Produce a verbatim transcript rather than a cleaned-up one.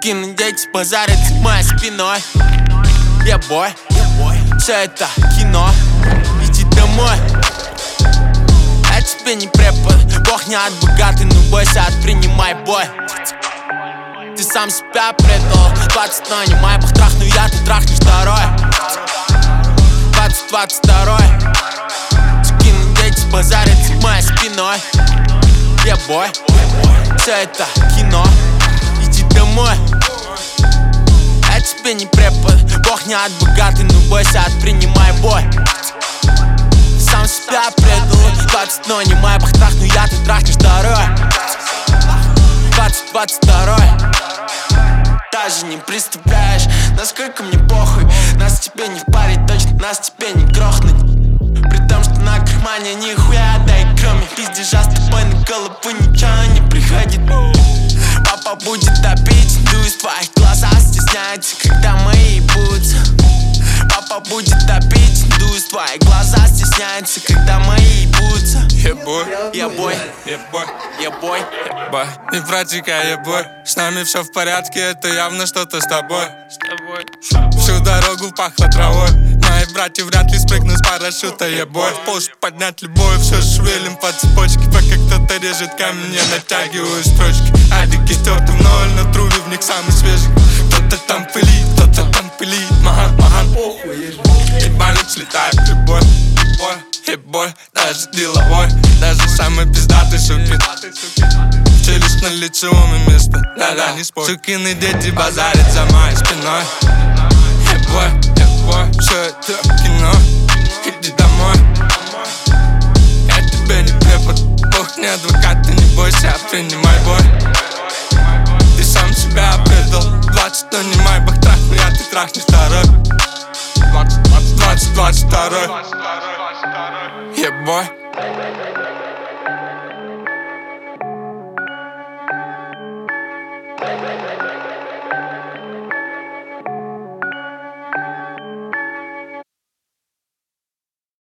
Сукины дети базарят за моей спиной. Я бой, все это кино. Иди домой. Я тебе не препод, Бог не от богатый, но бойся, принимай бой. Ты сам себя предал. Двадцать, но не май, бах трахну я, ты трахнешь второй. Двадцать, двадцать второй. Сукины дети базарят за моей спиной. Я бой, все это кино. Иди домой. Я тебе не препод, Бог не от богатый, но бойся, принимай бой. Ты сам себя предал. Двадцать, но не май, бах трахну я, ты трахнешь второй. Двадцать, двадцать второй. Даже не представляешь, насколько мне похуй. Нас тебе не впарить, точно нас тебе не грохнуть. При том, что на кармане нихуя, да и кроме пиздежа с тобой на голову ничего не приходит. Папа будет топить, дуй из твоих глаза, стесняется, когда мы ебутся. Папа будет топить, дуй из твоих глаза, стесняется, когда мы ебутся. Я бой, Я бой, я бой, я бой. бой. Не протекай, я бой. С нами все в порядке, это явно что-то с тобой. Всю дорогу пахло травой. Мои братья вряд ли спрыгнут с парашюта, я бой. Полз поднять любовь, все шевелим по цепочке. Пока кто-то режет камень, я натягиваю строчки. Адики стерты в ноль, но трубы в них самый свежий. Кто-то там пылит, кто-то там пылит. Махан, махан. И банок слетает любой. Хип-бой, даже деловой. Даже самый пиздатый сукин. Челюсть на лицевом и место, да-да, не спорь. Сукины дети базарят за моей спиной. Хип-бой, хип-бой, все это кино. Иди домой. Я тебе не препод, Бог не адвокат, ты не бойся, принимай бой. Ты сам себя предал. Двадцать, но не май, бах трахну я, ты трахнешь второй. Двадцать, двадцать, двадцать, двадцать второй. Yeah, boy.